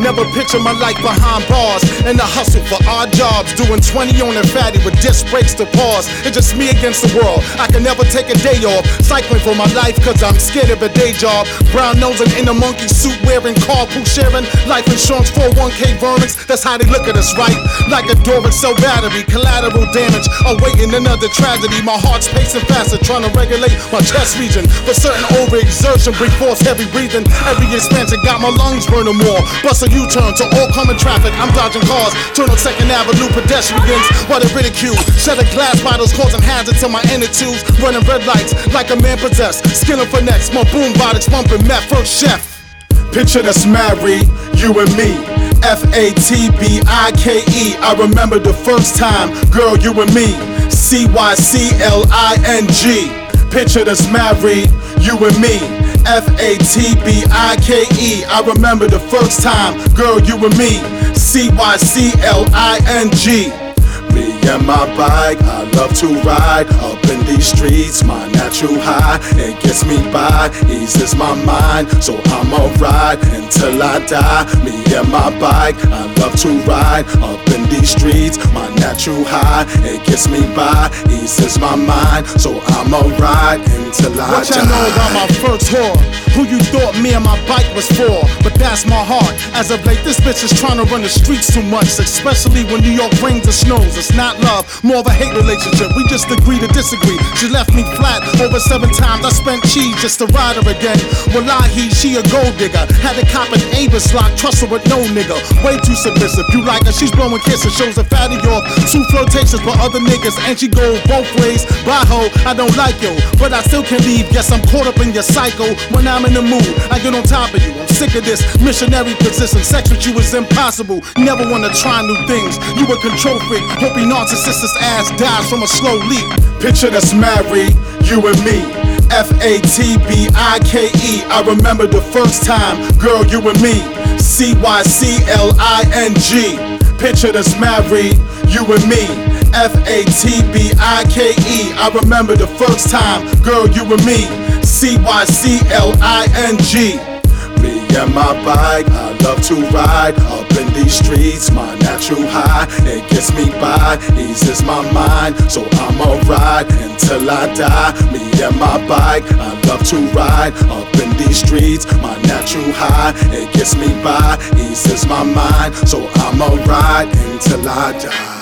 Never picture my life behind bars. And the hustle for odd jobs. Doing 20 on a fatty with disc brakes to pause. It's just me against the world. I can never take a day off. Cycling for my life cause I'm scared of a day job. Brown nosing in a monkey suit wearing carpool sharing. Life insurance 401k vermins. That's how they look at us, right? Like a Duracell battery. Collateral damage. Awaiting another tragedy. My heart's pacing faster. Trying to regulate my chest region. For certain overexertion bring forth heavy breathing. Every expansion got my lungs burning more. Bust a U-turn to all coming traffic. I'm dodging cars. Turn on 2nd Avenue pedestrians. While they ridicule. Shattered glass bottles causing hazard to my inner tubes. Running red lights like a man possessed. Skilling for next. My boom botics bumping meth. First chef. Picture us married, you and me. Fatbike. I remember the first time, girl, you and me. Cycling. Picture us married, you and me. Fatbike. I remember the first time, girl, you and me. Cycling. Me and my bike, I love to ride up in these streets, my natural high. It gets me by, eases my mind, so I'ma ride until I die. Me and my bike, I love to ride up in these streets, my natural high. It gets me by, eases my mind, so I'ma ride until I die. What y'all know about my first whore? Who you thought me and my bike was for? But that's my heart. As of late, this bitch is trying to run the streets too much, especially when New York rains and snows. It's not love, more of a hate relationship. We just agree to disagree. She left me flat over 7 times. I spent cheese just to ride her again. Wallahi, she a gold digger. Had to cop an Avis lock, trust her with no nigga. Way too submissive. You like her, she's blowing kisses. Shows a fatty off. 2 flirtations for other niggas, and she go both ways. Bye ho, I don't like you, but I still can leave. Guess I'm caught up in your cycle. When I'm in the mood, I get on top of you. I'm sick of this missionary position. Sex with you is impossible. Never wanna try new things. You a control freak. Hope your narcissist's ass dies from a slow leak. Picture us married, you and me. Fatbike. I remember the first time, girl, you and me. Cycling. Picture us married, you and me. Fatbike. I remember the first time, girl, you and me. Cycling. Me and my bike, I love to ride up in these streets, my natural high. It gets me by, eases my mind, so I'ma ride until I die. Me and my bike, I love to ride up in these streets, my natural high. It gets me by, eases my mind, so I'ma ride until I die.